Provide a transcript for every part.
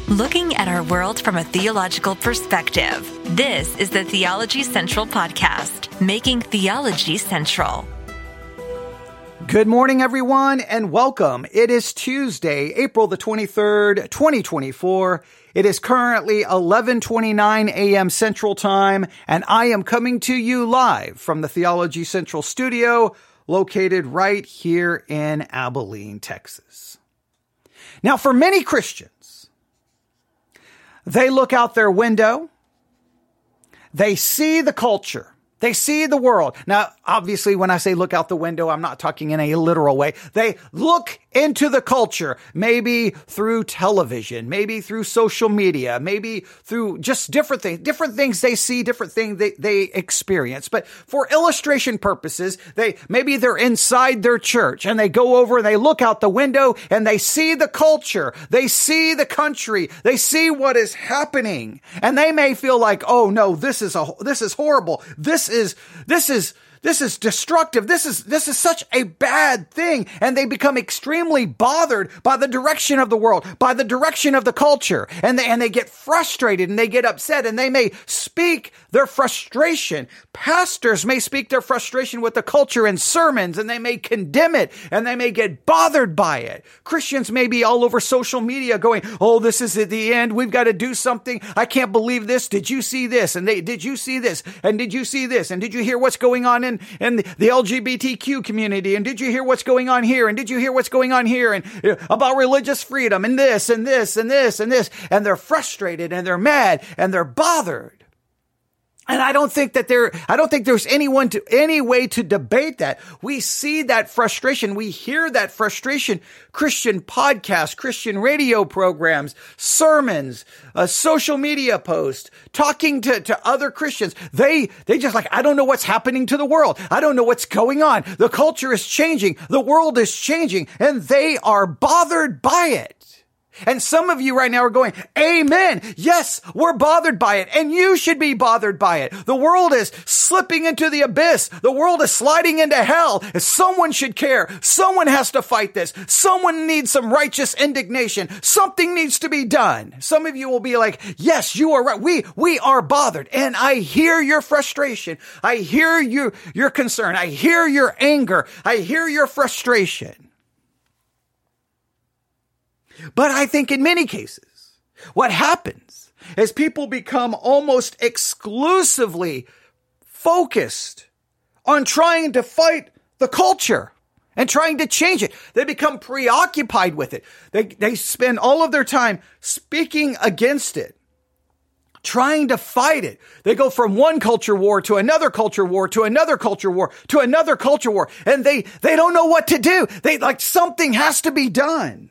Looking at our world from a theological perspective. This is the Theology Central Podcast, making theology central. Good morning, everyone, and welcome. It is Tuesday, April the 23rd, 2024. It is currently 11:29 a.m. Central Time, and I am coming to you live from the Theology Central studio, located right here in Abilene, Texas. Now, for many Christians, they look out their window, they see the culture, they see the world. Now, obviously, when I say look out the window, I'm not talking in a literal way. They look into the culture, maybe through television, maybe through social media, maybe through just different things they see, different things they experience. But for illustration purposes, maybe they're inside their church and they go over and they look out the window and they see the culture, they see the country, they see what is happening, and they may feel like, oh no, this is horrible. This is destructive. This is such a bad thing. And they become extremely bothered by the direction of the world, by the direction of the culture. And they get frustrated and they get upset, and they may speak their frustration. Pastors may speak their frustration with the culture in sermons, and they may condemn it, and they may get bothered by it. Christians may be all over social media going, oh, this is at the end. We've got to do something. I can't believe this. Did you see this? And did you see this? And did you see this? And did you hear what's going on in the LGBTQ community? And did you hear what's going on here? And did you hear what's going on here? And about religious freedom and this and this and this and this. And they're frustrated and they're mad and they're bothered. And I don't think there's any way to debate that. We see that frustration. We hear that frustration. Christian podcasts, Christian radio programs, sermons, social media posts, talking to other Christians. They just like, I don't know what's happening to the world. I don't know what's going on. The culture is changing. The world is changing, and they are bothered by it. And some of you right now are going, amen. Yes, we're bothered by it, and you should be bothered by it. The world is slipping into the abyss. The world is sliding into hell. Someone should care. Someone has to fight this. Someone needs some righteous indignation. Something needs to be done. Some of you will be like, yes, you are right. We are bothered. And I hear your frustration. I hear your concern. I hear your anger. I hear your frustration. But I think in many cases, what happens is people become almost exclusively focused on trying to fight the culture and trying to change it. They become preoccupied with it. They spend all of their time speaking against it, trying to fight it. They go from one culture war to another culture war to another culture war to another culture war, and they don't know what to do. Something has to be done.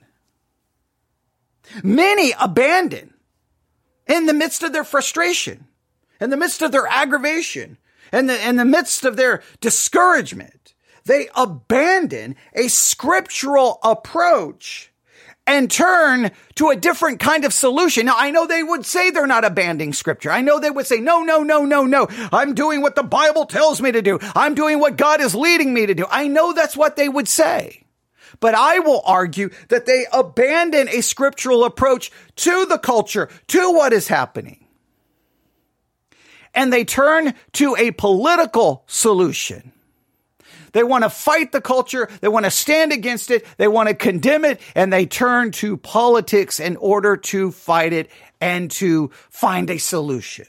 Many abandon in the midst of their frustration, in the midst of their aggravation, in the midst of their discouragement. They abandon a scriptural approach and turn to a different kind of solution. Now, I know they would say they're not abandoning scripture. I know they would say, no. I'm doing what the Bible tells me to do. I'm doing what God is leading me to do. I know that's what they would say. But I will argue that they abandon a scriptural approach to the culture, to what is happening. And they turn to a political solution. They want to fight the culture. They want to stand against it. They want to condemn it. And they turn to politics in order to fight it and to find a solution.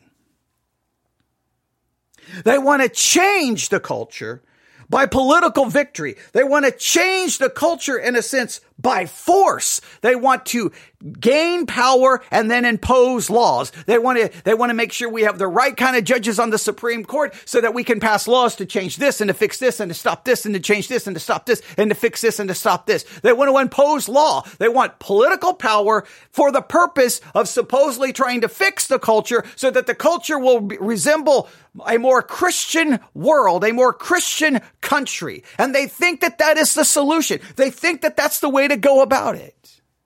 They want to change the culture by political victory. They want to change the culture, in a sense, by force. They want to gain power and then impose laws. They want to make sure we have the right kind of judges on the Supreme Court so that we can pass laws to change this and to fix this and to stop this and to change this and to stop this and to fix this and to stop this. They want to impose law. They want political power for the purpose of supposedly trying to fix the culture so that the culture will resemble a more Christian world, a more Christian country. And they think that that is the solution. They think that that's the way to go about it.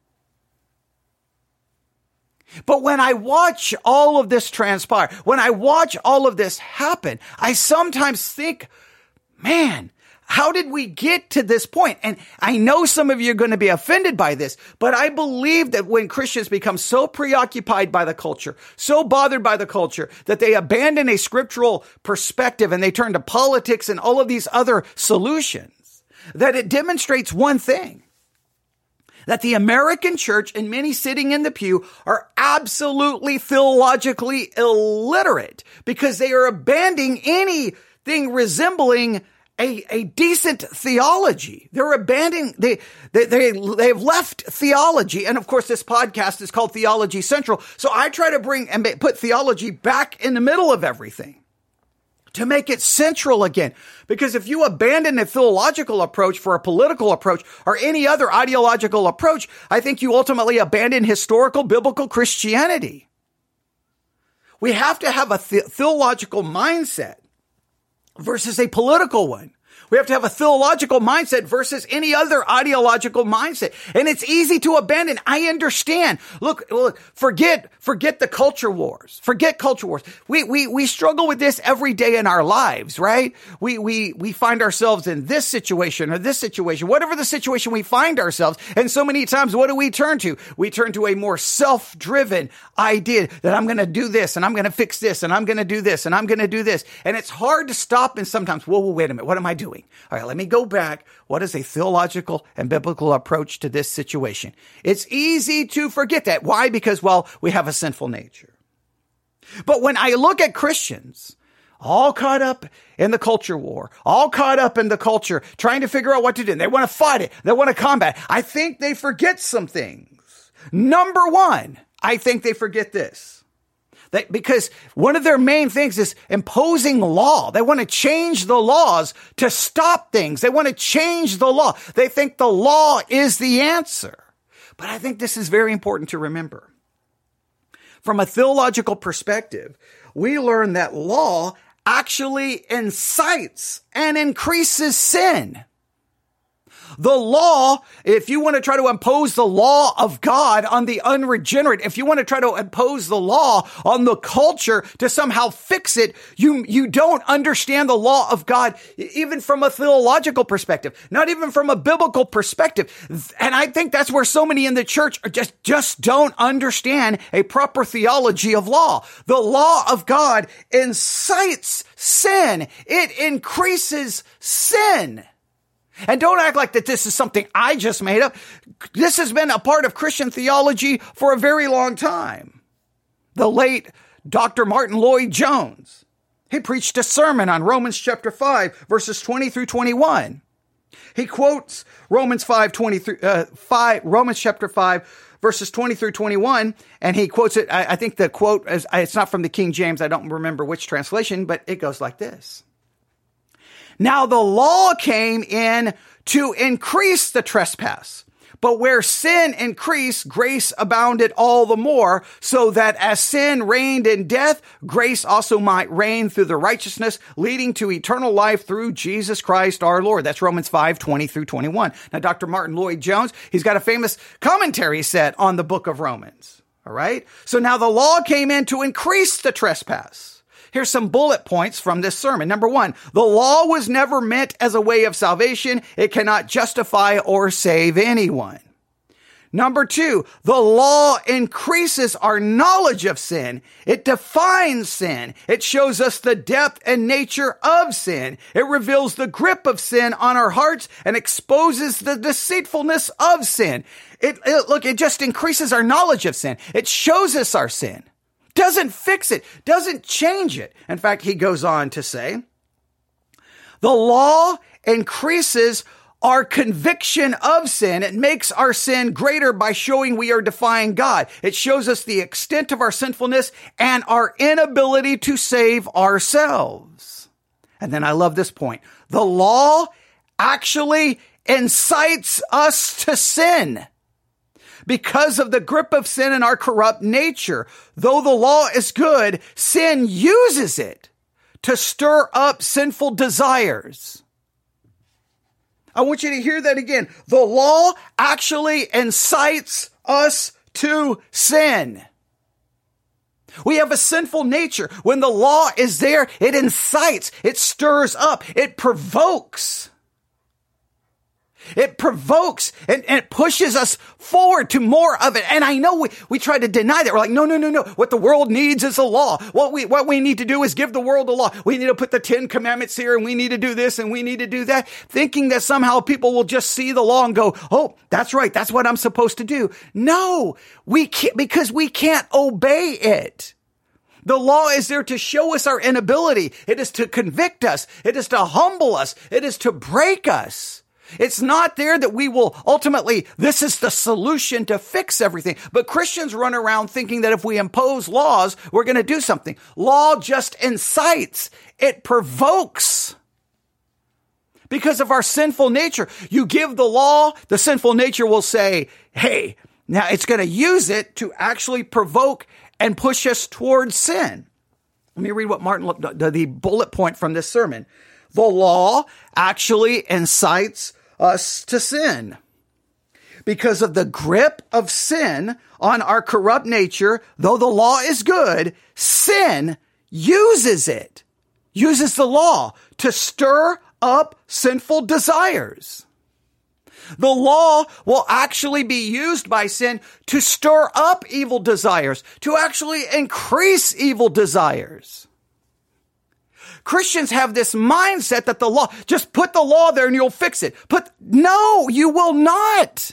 But when I watch all of this transpire, when I watch all of this happen, I sometimes think, man, How did we get to this point? And I know some of you are going to be offended by this, but I believe that when Christians become so preoccupied by the culture, so bothered by the culture, that they abandon a scriptural perspective and they turn to politics and all of these other solutions, that it demonstrates one thing, that the American church and many sitting in the pew are absolutely theologically illiterate because they are abandoning anything resembling a decent theology. They're abandoning, they've left theology. And of course, this podcast is called Theology Central. So I try to bring and put theology back in the middle of everything to make it central again. Because if you abandon a theological approach for a political approach or any other ideological approach, I think you ultimately abandon historical biblical Christianity. We have to have a theological mindset versus a political one. We have to have a theological mindset versus any other ideological mindset. And it's easy to abandon. I understand. Look, forget the culture wars. Forget culture wars. We struggle with this every day in our lives, right? We find ourselves in this situation or this situation, whatever the situation we find ourselves. And so many times, what do we turn to? We turn to a more self-driven idea that I'm going to do this and I'm going to fix this and I'm going to do this and I'm going to do this. And it's hard to stop. And sometimes, whoa, wait a minute. What am I doing? All right, let me go back. What is a theological and biblical approach to this situation? It's easy to forget that. Why? Because, we have a sinful nature. But when I look at Christians, all caught up in the culture war, all caught up in the culture, trying to figure out what to do, and they want to fight it, they want to combat it, I think they forget some things. Number one, I think they forget this. Because one of their main things is imposing law. They want to change the laws to stop things. They want to change the law. They think the law is the answer. But I think this is very important to remember. From a theological perspective, we learn that law actually incites and increases sin. The law, if you want to try to impose the law of God on the unregenerate, if you want to try to impose the law on the culture to somehow fix it, you don't understand the law of God, even from a theological perspective, not even from a biblical perspective. And I think that's where so many in the church are just don't understand a proper theology of law. The law of God incites sin. It increases sin. And don't act like that this is something I just made up. This has been a part of Christian theology for a very long time. The late Dr. Martin Lloyd-Jones, he preached a sermon on Romans chapter 5, verses 20 through 21. He quotes Romans chapter 5, verses 20 through 21, and he quotes it. I think the quote it's not from the King James. I don't remember which translation, but it goes like this. Now the law came in to increase the trespass, but where sin increased, grace abounded all the more, so that as sin reigned in death, grace also might reign through the righteousness leading to eternal life through Jesus Christ our Lord. That's Romans 5, 20 through 21. Now, Dr. Martin Lloyd-Jones, he's got a famous commentary set on the book of Romans. All right. So now the law came in to increase the trespass. Here's some bullet points from this sermon. Number one, the law was never meant as a way of salvation. It cannot justify or save anyone. Number two, the law increases our knowledge of sin. It defines sin. It shows us the depth and nature of sin. It reveals the grip of sin on our hearts and exposes the deceitfulness of sin. It just increases our knowledge of sin. It shows us our sin. Doesn't fix it, doesn't change it. In fact, he goes on to say, the law increases our conviction of sin. It makes our sin greater by showing we are defying God. It shows us the extent of our sinfulness and our inability to save ourselves. And then I love this point. The law actually incites us to sin. Because of the grip of sin and our corrupt nature, though the law is good, sin uses it to stir up sinful desires. I want you to hear that again. The law actually incites us to sin. We have a sinful nature. When the law is there, it incites, it stirs up, it provokes. It provokes and it pushes us forward to more of it. And I know we try to deny that. We're like, no. What the world needs is a law. What we need to do is give the world a law. We need to put the 10 commandments here, and we need to do this and we need to do that, thinking that somehow people will just see the law and go, oh, that's right. That's what I'm supposed to do. No, we can't, because we can't obey it. The law is there to show us our inability. It is to convict us. It is to humble us. It is to break us. It's not there that we will ultimately, this is the solution to fix everything. But Christians run around thinking that if we impose laws, we're going to do something. Law just incites. It provokes. Because of our sinful nature. You give the law, the sinful nature will say, hey, now it's going to use it to actually provoke and push us towards sin. Let me read what the bullet point from this sermon. The law actually incites us to sin. Because of the grip of sin on our corrupt nature, though the law is good, sin uses the law to stir up sinful desires. The law will actually be used by sin to stir up evil desires, to actually increase evil desires. Christians have this mindset that the law, just put the law there and you'll fix it. No, you will not.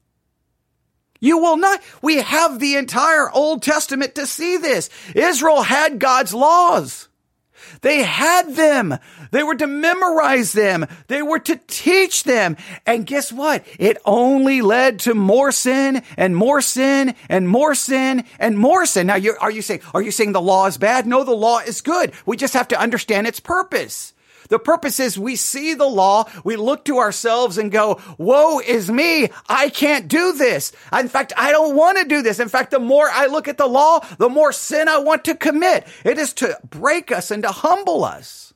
You will not. We have the entire Old Testament to see this. Israel had God's laws. They had them. They were to memorize them. They were to teach them. And guess what? It only led to more sin and more sin and more sin and more sin. Now, are you saying the law is bad? No, the law is good. We just have to understand its purpose. The purpose is we see the law, we look to ourselves and go, woe is me, I can't do this. In fact, I don't want to do this. In fact, the more I look at the law, the more sin I want to commit. It is to break us and to humble us.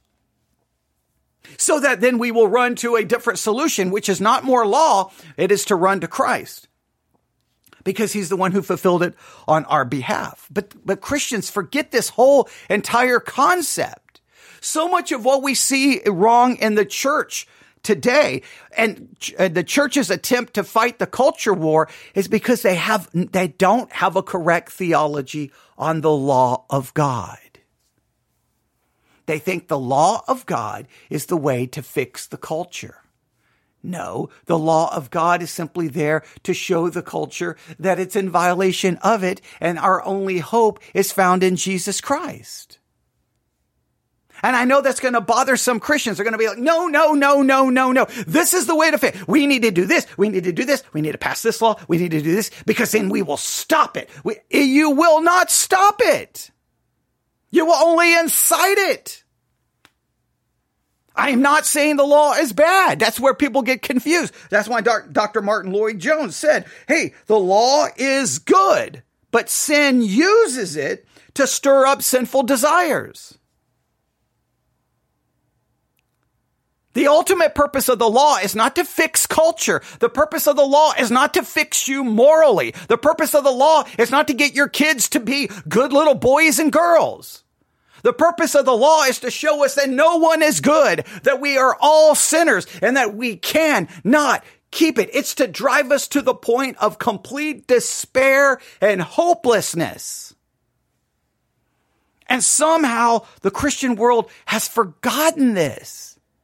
So that then we will run to a different solution, which is not more law, it is to run to Christ. Because he's the one who fulfilled it on our behalf. But Christians forget this whole entire concept. So much of what we see wrong in the church today and the church's attempt to fight the culture war is because they don't have a correct theology on the law of God. They think the law of God is the way to fix the culture. No, the law of God is simply there to show the culture that it's in violation of it, and our only hope is found in Jesus Christ. And I know that's going to bother some Christians. They're going to be like, no. This is the way to fix. We need to do this. We need to do this. We need to pass this law. We need to do this because then we will stop it. You will not stop it. You will only incite it. I am not saying the law is bad. That's where people get confused. That's why Dr. Martin Lloyd-Jones said, hey, the law is good, but sin uses it to stir up sinful desires. The ultimate purpose of the law is not to fix culture. The purpose of the law is not to fix you morally. The purpose of the law is not to get your kids to be good little boys and girls. The purpose of the law is to show us that no one is good, that we are all sinners, and that we cannot keep it. It's to drive us to the point of complete despair and hopelessness. And somehow the Christian world has forgotten this.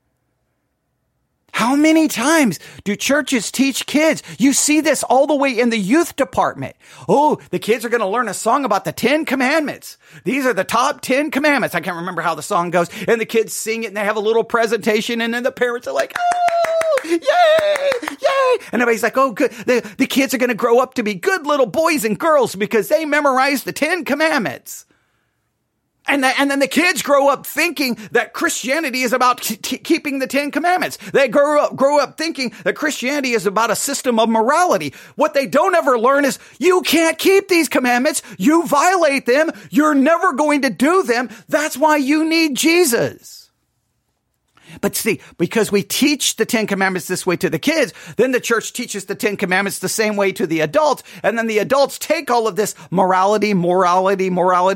How many times do churches teach kids? You see this all the way in the youth department. Oh, the kids are going to learn a song about the 10 commandments. These are the top 10 commandments. I can't remember how the song goes. And the kids sing it and they have a little presentation and then the parents are like, oh, yay, yay. And everybody's like, oh, good. The kids are going to grow up to be good little boys and girls because they memorized the 10 commandments. And then the kids grow up thinking that Christianity is about keeping the 10 commandments. They grow up thinking that Christianity is about a system of morality. What they don't ever learn is you can't keep these commandments. You violate them. You're never going to do them. That's why you need Jesus. But see, because we teach the 10 Commandments this way to the kids, then the church teaches the 10 Commandments the same way to the adults. And then the adults take all of this morality, moralism.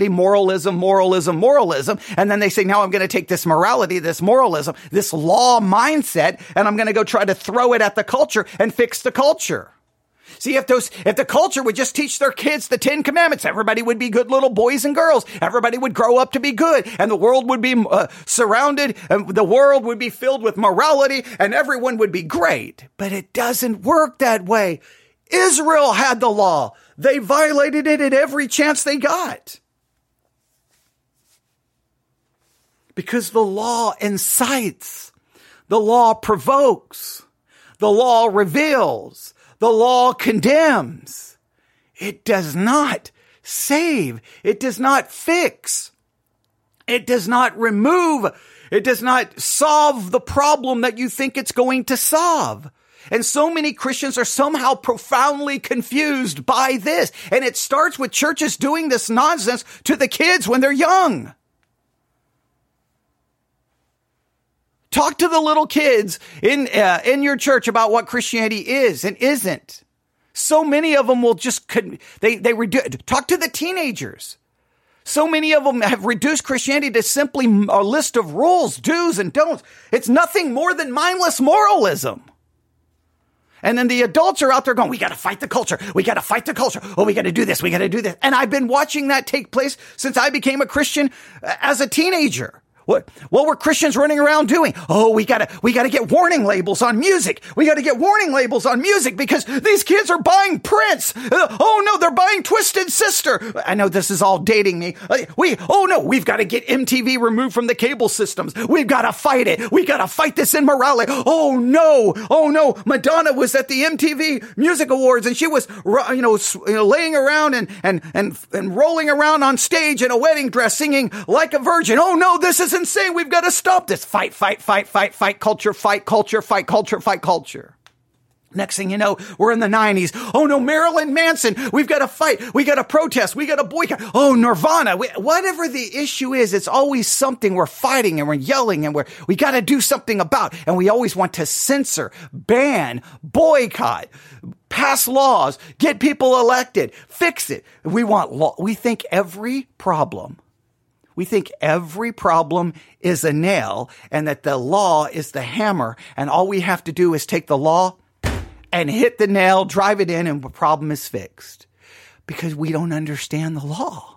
And then they say, now I'm going to take this morality, this moralism, this law mindset, and I'm going to go try to throw it at the culture and fix the culture. See, if the culture would just teach their kids the 10 Commandments, everybody would be good little boys and girls. Everybody would grow up to be good, and the world would be surrounded, and the world would be filled with morality, and everyone would be great. But it doesn't work that way. Israel had the law. They violated it at every chance they got. Because the law incites, the law provokes, the law reveals, the law condemns. It does not save. It does not fix. It does not remove. It does not solve the problem that you think it's going to solve. And so many Christians are somehow profoundly confused by this. And it starts with churches doing this nonsense to the kids when they're young. Talk to the little kids in your church about what Christianity is and isn't. So many of them will just talk to the teenagers. So many of them have reduced Christianity to simply a list of rules, do's and don'ts. It's nothing more than mindless moralism. And then the adults are out there going, we got to fight the culture. We got to fight the culture. Oh, we got to do this. We got to do this. And I've been watching that take place since I became a Christian as a teenager. What were Christians running around doing? Oh, we gotta get warning labels on music. We gotta get warning labels on music because these kids are buying Prince. Oh no, they're buying Twisted Sister. I know this is all dating me. We've got to get MTV removed from the cable systems. We've got to fight it. We got to fight this immorality. Oh no. Madonna was at the MTV Music Awards and she was, laying around and rolling around on stage in a wedding dress singing like a virgin. Oh no, this is insane. We've got to stop this. Fight culture. Next thing you know, we're in the 90s. Oh no, Marilyn Manson. We've got to fight. We got to protest. We got to boycott. Oh, Nirvana. Whatever the issue is, it's always something we're fighting and we're yelling and we got to do something about. And we always want to censor, ban, boycott, pass laws, get people elected, fix it. We want law. We think every problem is a nail and that the law is the hammer. And all we have to do is take the law and hit the nail, drive it in, and the problem is fixed. Because we don't understand the law.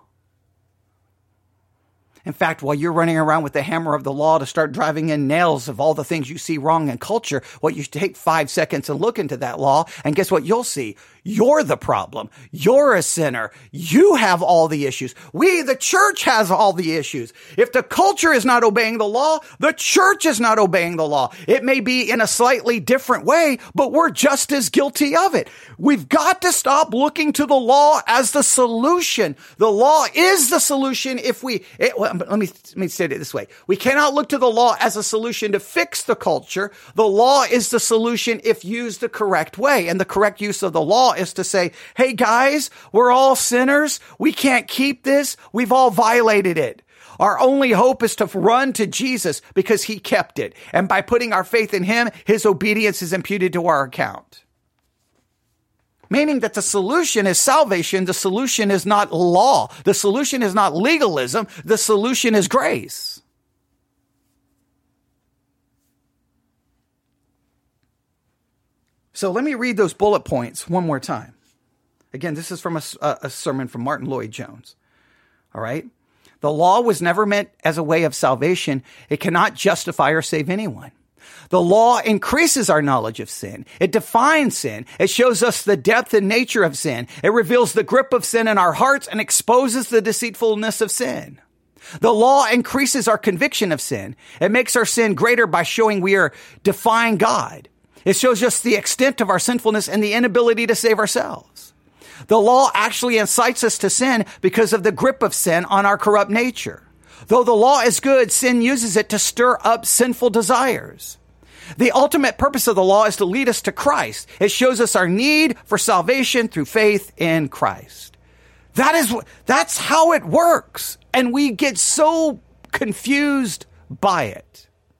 In fact, while you're running around with the hammer of the law to start driving in nails of all the things you see wrong in culture, you take 5 seconds and look into that law, and guess what you'll see? You're the problem. You're a sinner. You have all the issues. We, the church, has all the issues. If the culture is not obeying the law, the church is not obeying the law. It may be in a slightly different way, but we're just as guilty of it. We've got to stop looking to the law as the solution. The law is the solution let me say it this way. We cannot look to the law as a solution to fix the culture. The law is the solution if used the correct way. And the correct use of the law is to say, hey guys, we're all sinners. We can't keep this. We've all violated it. Our only hope is to run to Jesus because he kept it. And by putting our faith in him, his obedience is imputed to our account. Meaning that the solution is salvation. The solution is not law. The solution is not legalism. The solution is grace. So let me read those bullet points one more time. Again, this is from a sermon from Martin Lloyd-Jones. All right? The law was never meant as a way of salvation. It cannot justify or save anyone. The law increases our knowledge of sin. It defines sin. It shows us the depth and nature of sin. It reveals the grip of sin in our hearts and exposes the deceitfulness of sin. The law increases our conviction of sin. It makes our sin greater by showing we are defying God. It shows us the extent of our sinfulness and the inability to save ourselves. The law actually incites us to sin because of the grip of sin on our corrupt nature. Though the law is good, sin uses it to stir up sinful desires. The ultimate purpose of the law is to lead us to Christ. It shows us our need for salvation through faith in Christ. That's how it works. And we get so confused by it.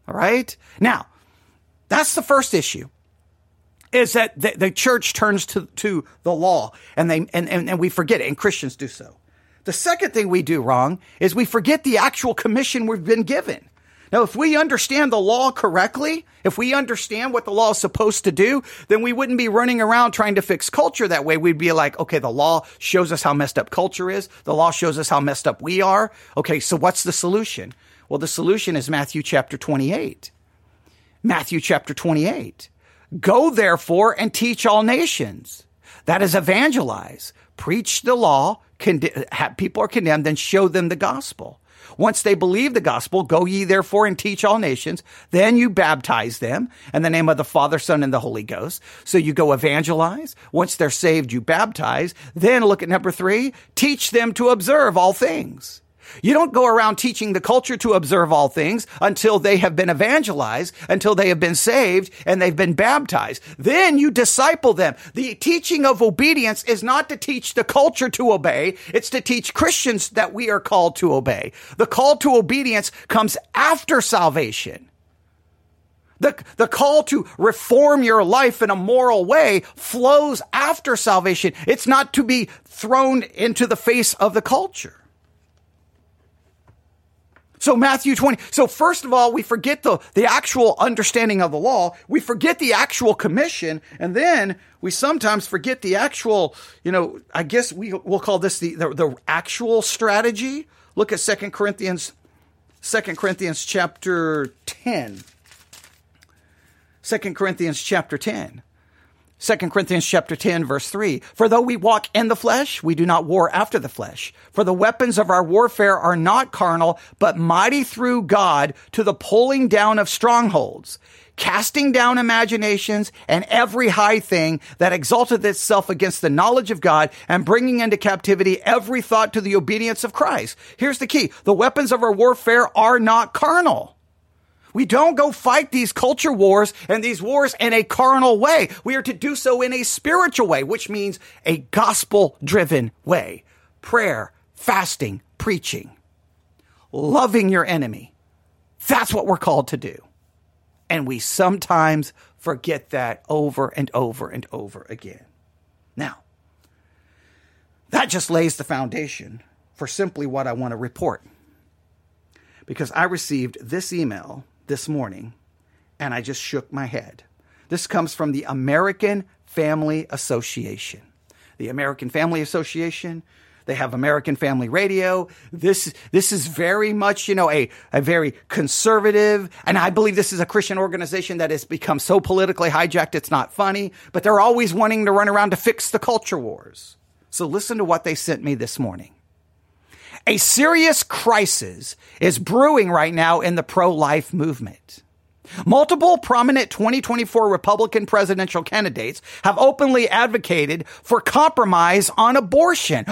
All right? Now, that's the first issue, is that the church turns to the law and we forget it, and Christians do so. The second thing we do wrong is we forget the actual commission we've been given. Now, if we understand the law correctly, if we understand what the law is supposed to do, then we wouldn't be running around trying to fix culture that way. We'd be like, okay, the law shows us how messed up culture is. The law shows us how messed up we are. Okay, so what's the solution? Well, the solution is Matthew chapter 28. Matthew chapter 28. Go therefore and teach all nations. That is evangelize. Preach the law. People are condemned, then show them the gospel. Once they believe the gospel, go ye therefore and teach all nations. Then you baptize them in the name of the Father, Son, and the Holy Ghost. So you go evangelize. Once they're saved, you baptize. Then look at number 3, teach them to observe all things. You don't go around teaching the culture to observe all things until they have been evangelized, until they have been saved and they've been baptized. Then you disciple them. The teaching of obedience is not to teach the culture to obey. It's to teach Christians that we are called to obey. The call to obedience comes after salvation. The call to reform your life in a moral way flows after salvation. It's not to be thrown into the face of the culture. So Matthew 20. So first of all, we forget the actual understanding of the law. We forget the actual commission. And then we sometimes forget the actual, I guess we'll call this the actual strategy. Look at 2 Corinthians chapter 10. 2 Corinthians chapter 10. 2 Corinthians chapter 10, verse 3. For though we walk in the flesh, we do not war after the flesh. For the weapons of our warfare are not carnal, but mighty through God to the pulling down of strongholds, casting down imaginations and every high thing that exalteth itself against the knowledge of God, and bringing into captivity every thought to the obedience of Christ. Here's the key. The weapons of our warfare are not carnal. We don't go fight these culture wars and these wars in a carnal way. We are to do so in a spiritual way, which means a gospel-driven way. Prayer, fasting, preaching, loving your enemy. That's what we're called to do. And we sometimes forget that over and over and over again. Now, that just lays the foundation for simply what I want to report. Because I received this email this morning, and I just shook my head. This comes from the American Family Association. The American Family Association, they have American Family Radio. This is very much, a very conservative, and I believe this is a Christian organization that has become so politically hijacked it's not funny, but they're always wanting to run around to fix the culture wars. So listen to what they sent me this morning. A serious crisis is brewing right now in the pro-life movement. Multiple prominent 2024 Republican presidential candidates have openly advocated for compromise on abortion.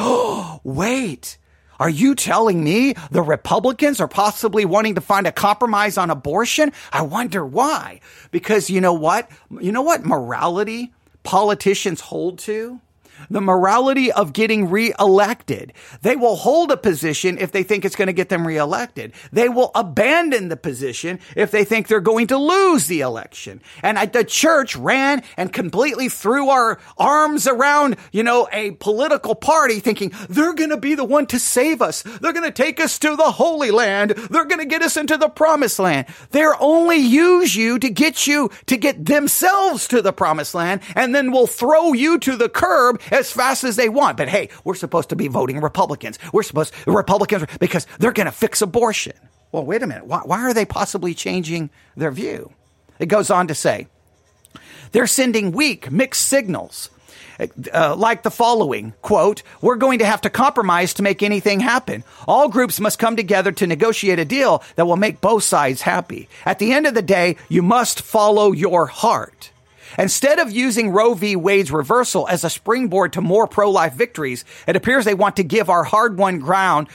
Wait, are you telling me the Republicans are possibly wanting to find a compromise on abortion? I wonder why. Because you know what? You know what morality politicians hold to? The morality of getting reelected. They will hold a position if they think it's going to get them reelected. They will abandon the position if they think they're going to lose the election. And the church ran and completely threw our arms around, a political party thinking they're going to be the one to save us. They're going to take us to the Holy Land. They're going to get us into the promised land. They'll only use you to get themselves to the promised land, and then will throw you to the curb as fast as they want. But hey, we're supposed to be voting Republicans. Republicans, because they're going to fix abortion. Well, wait a minute. Why are they possibly changing their view? It goes on to say, they're sending weak, mixed signals. Like the following, quote, we're going to have to compromise to make anything happen. All groups must come together to negotiate a deal that will make both sides happy. At the end of the day, you must follow your heart. Instead of using Roe v. Wade's reversal as a springboard to more pro-life victories, it appears they want to give our hard-won ground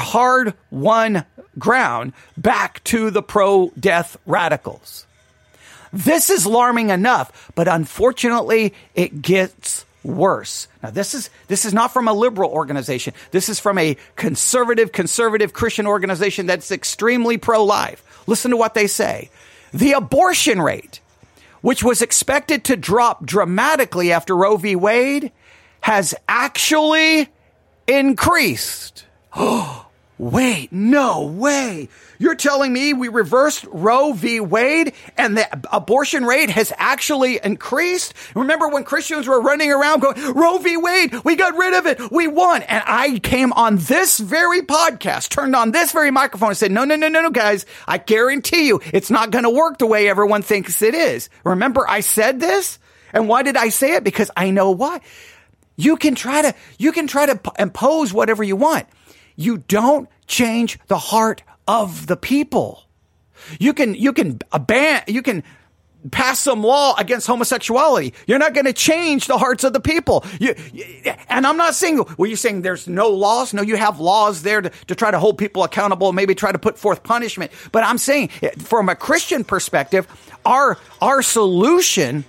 back to the pro-death radicals. This is alarming enough, but unfortunately, it gets worse. Now, this is not from a liberal organization. This is from a conservative Christian organization that's extremely pro-life. Listen to what they say. The abortion rate, which was expected to drop dramatically after Roe v. Wade, has actually increased. Oh, wait, no way. You're telling me we reversed Roe v. Wade and the abortion rate has actually increased? Remember when Christians were running around going, Roe v. Wade, we got rid of it, we won. And I came on this very podcast, turned on this very microphone and said, no, guys, I guarantee you it's not going to work the way everyone thinks it is. Remember I said this? And why did I say it? Because I know why. You can try to impose whatever you want. You don't change the heart of the people. You can pass some law against homosexuality. You're not going to change the hearts of the people. And I'm not saying, well, you're saying there's no laws. No, you have laws there to try to hold people accountable, maybe try to put forth punishment. But I'm saying from a Christian perspective, our solution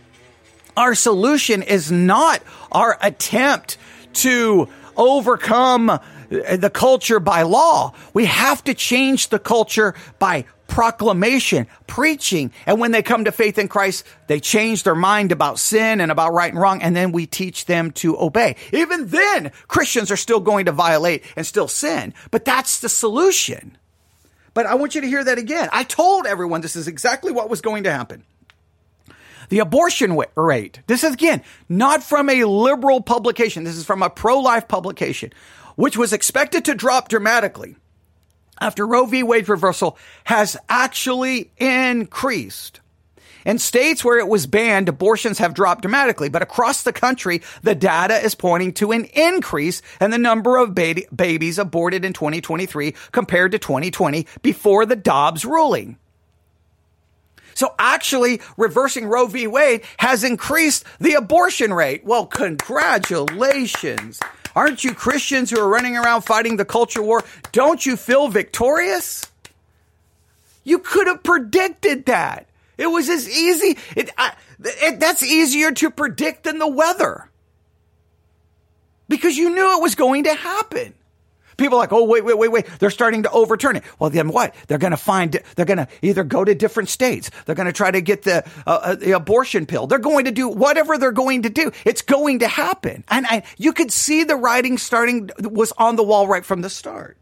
is not our attempt to overcome the culture by law. We have to change the culture by proclamation, preaching. And when they come to faith in Christ, they change their mind about sin and about right and wrong. And then we teach them to obey. Even then, Christians are still going to violate and still sin. But that's the solution. But I want you to hear that again. I told everyone this is exactly what was going to happen. The abortion rate, this is again, not from a liberal publication. This is from a pro-life publication, which was expected to drop dramatically after Roe v. Wade reversal, has actually increased. In states where it was banned, abortions have dropped dramatically, but across the country, the data is pointing to an increase in the number of babies aborted in 2023 compared to 2020 before the Dobbs ruling. So actually, reversing Roe v. Wade has increased the abortion rate. Well, congratulations. Aren't you Christians who are running around fighting the culture war? Don't you feel victorious? You could have predicted that. It was as easy. That's easier to predict than the weather. Because you knew it was going to happen. People are like, oh, wait. They're starting to overturn it. Well, then what? They're going to either go to different states. They're going to try to get the abortion pill. They're going to do whatever they're going to do. It's going to happen. And you could see the writing was on the wall right from the start.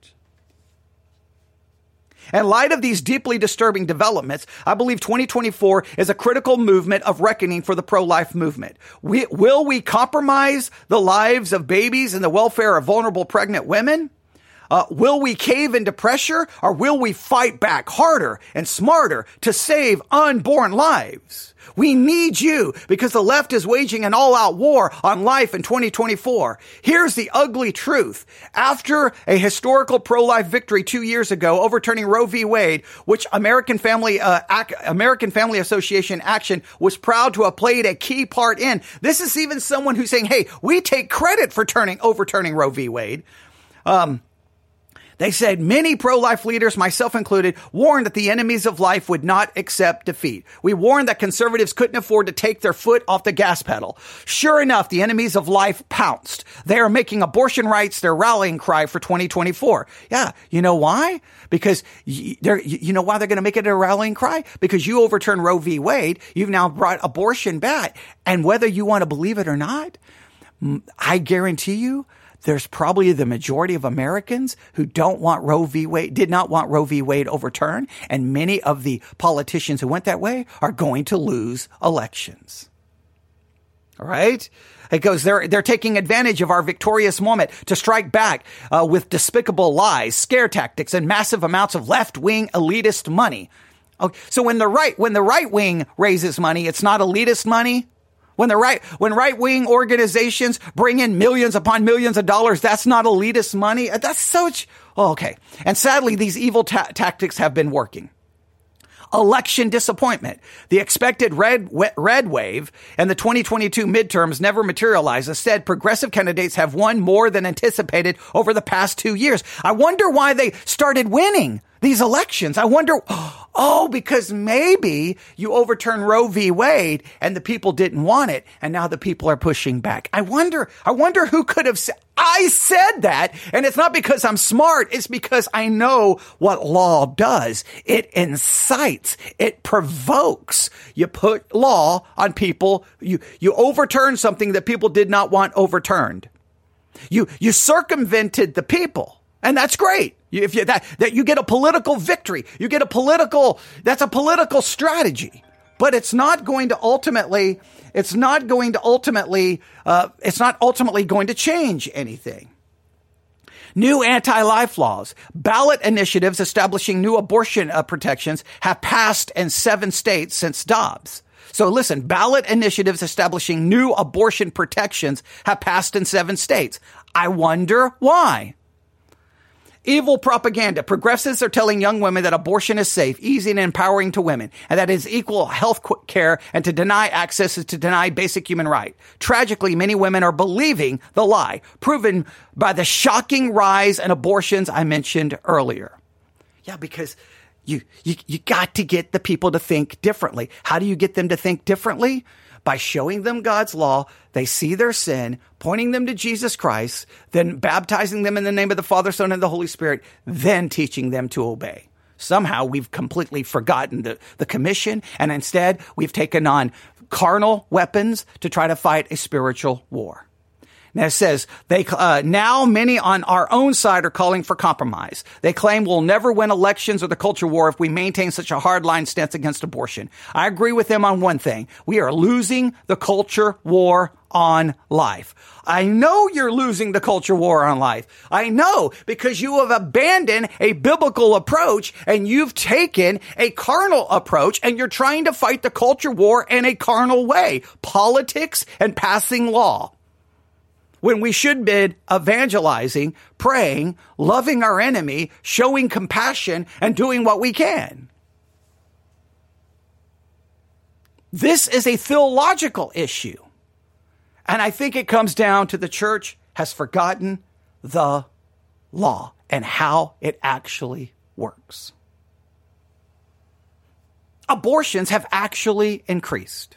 In light of these deeply disturbing developments, I believe 2024 is a critical movement of reckoning for the pro-life movement. Will we compromise the lives of babies and the welfare of vulnerable pregnant women? Will we cave into pressure, or will we fight back harder and smarter to save unborn lives? We need you because the left is waging an all-out war on life in 2024. Here's the ugly truth. After a historical pro-life victory 2 years ago, overturning Roe v. Wade, which American Family Association Action was proud to have played a key part in, this is even someone who's saying, hey, we take credit for overturning Roe v. Wade. They said many pro-life leaders, myself included, warned that the enemies of life would not accept defeat. We warned that conservatives couldn't afford to take their foot off the gas pedal. Sure enough, the enemies of life pounced. They are making abortion rights their rallying cry for 2024. Yeah, you know why? Because you know why they're going to make it a rallying cry? Because you overturned Roe v. Wade. You've now brought abortion back. And whether you want to believe it or not, I guarantee you, there's probably the majority of Americans who did not want Roe v. Wade overturned. And many of the politicians who went that way are going to lose elections. All right? It goes, they're taking advantage of our victorious moment to strike back with despicable lies, scare tactics, and massive amounts of left-wing elitist money. Okay, so when the right wing raises money, it's not elitist money. When right-wing organizations bring in millions upon millions of dollars, that's not elitist money. That's such, okay. And sadly, these evil tactics have been working. Election disappointment. The expected red wave and the 2022 midterms never materialized. Instead, progressive candidates have won more than anticipated over the past 2 years. I wonder why they started winning. these elections. I wonder, because maybe you overturn Roe v. Wade and the people didn't want it, and now the people are pushing back. I wonder who could have said, I said that, and it's not because I'm smart, it's because I know what law does. It incites, it provokes. You put law on people, you overturn something that people did not want overturned. You circumvented the people. And that's great. If you get a political victory, that's a political strategy, but it's not ultimately going to change anything. New anti-life laws, ballot initiatives establishing new abortion protections have passed in 7 states since Dobbs. So listen, ballot initiatives establishing new abortion protections have passed in 7 states. I wonder why. Evil propaganda. Progressives are telling young women that abortion is safe, easy, and empowering to women, and that it is equal health care, and to deny access is to deny basic human right. Tragically, many women are believing the lie, proven by the shocking rise in abortions I mentioned earlier. Yeah, because you got to get the people to think differently. How do you get them to think differently? By showing them God's law, they see their sin, pointing them to Jesus Christ, then baptizing them in the name of the Father, Son, and the Holy Spirit, then teaching them to obey. Somehow we've completely forgotten the commission, and instead we've taken on carnal weapons to try to fight a spiritual war. Now it says, now many on our own side are calling for compromise. They claim we'll never win elections or the culture war if we maintain such a hardline stance against abortion. I agree with them on one thing. We are losing the culture war on life. I know you're losing the culture war on life. I know, because you have abandoned a biblical approach and you've taken a carnal approach, and you're trying to fight the culture war in a carnal way. Politics and passing law. When we should be evangelizing, praying, loving our enemy, showing compassion, and doing what we can. This is a theological issue. And I think it comes down to the church has forgotten the law and how it actually works. Abortions have actually increased.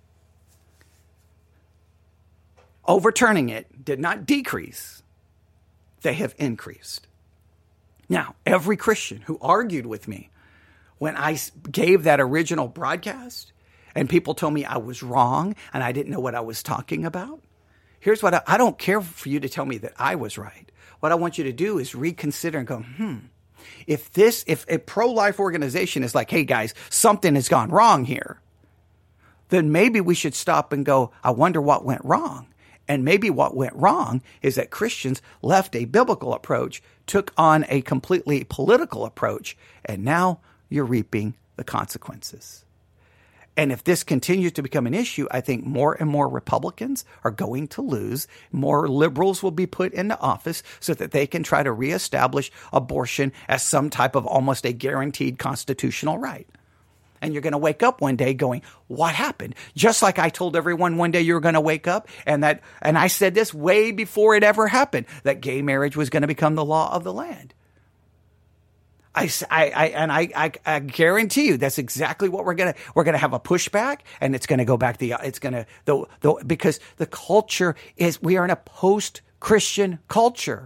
Overturning it did not decrease. They have increased. Now, every Christian who argued with me when I gave that original broadcast and people told me I was wrong and I didn't know what I was talking about, here's what I don't care for you to tell me that I was right. What I want you to do is reconsider and go, if a pro-life organization is like, hey guys, something has gone wrong here, then maybe we should stop and go, I wonder what went wrong. And maybe what went wrong is that Christians left a biblical approach, took on a completely political approach, and now you're reaping the consequences. And if this continues to become an issue, I think more and more Republicans are going to lose. More liberals will be put into office so that they can try to reestablish abortion as some type of almost a guaranteed constitutional right. And you're going to wake up one day going, what happened? Just like I told everyone one day you were going to wake up, and I said this way before it ever happened, that gay marriage was going to become the law of the land. I guarantee you that's exactly what we're going to have a pushback, and it's going to go back because the culture we are in a post-Christian culture.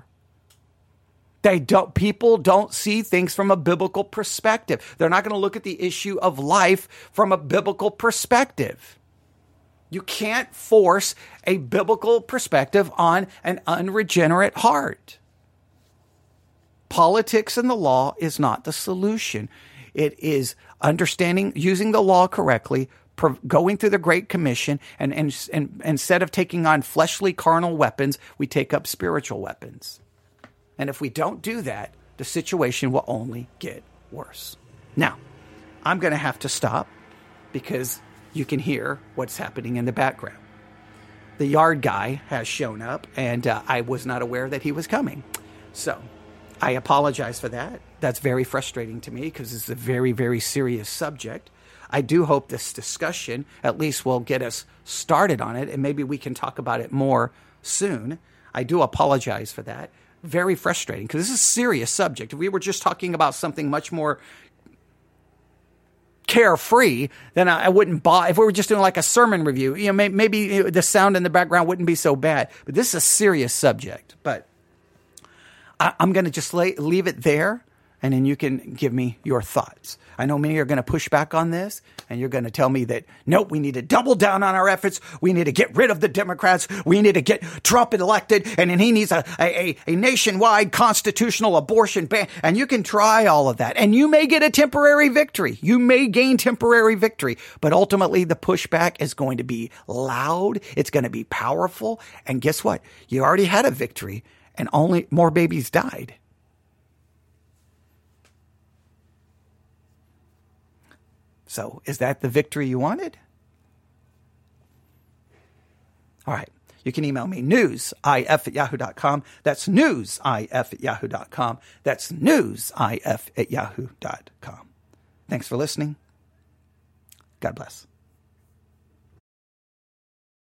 People don't see things from a biblical perspective. They're not going to look at the issue of life from a biblical perspective. You can't force a biblical perspective on an unregenerate heart. Politics and the law is not the solution. It is understanding, using the law correctly, going through the Great Commission, and instead of taking on fleshly carnal weapons, we take up spiritual weapons. And if we don't do that, the situation will only get worse. Now, I'm going to have to stop because you can hear what's happening in the background. The yard guy has shown up, and I was not aware that he was coming. So I apologize for that. That's very frustrating to me because it's a very, very serious subject. I do hope this discussion at least will get us started on it, and maybe we can talk about it more soon. I do apologize for that. very frustrating because this is a serious subject. If we were just talking about something much more carefree, then I wouldn't buy. If we were just doing like a sermon review, maybe the sound in the background wouldn't be so bad. But this is a serious subject. But I'm going to just leave it there, and then you can give me your thoughts. I know many are going to push back on this, and you're going to tell me that, nope, we need to double down on our efforts. We need to get rid of the Democrats. We need to get Trump elected, and then he needs a nationwide constitutional abortion ban. And you can try all of that, and you may get a temporary victory. You may gain temporary victory, but ultimately the pushback is going to be loud. It's going to be powerful. And guess what? You already had a victory, and only more babies died. So is that the victory you wanted? All right. You can email me, newsif@yahoo.com. That's newsif@yahoo.com. That's newsif@yahoo.com. Thanks for listening. God bless.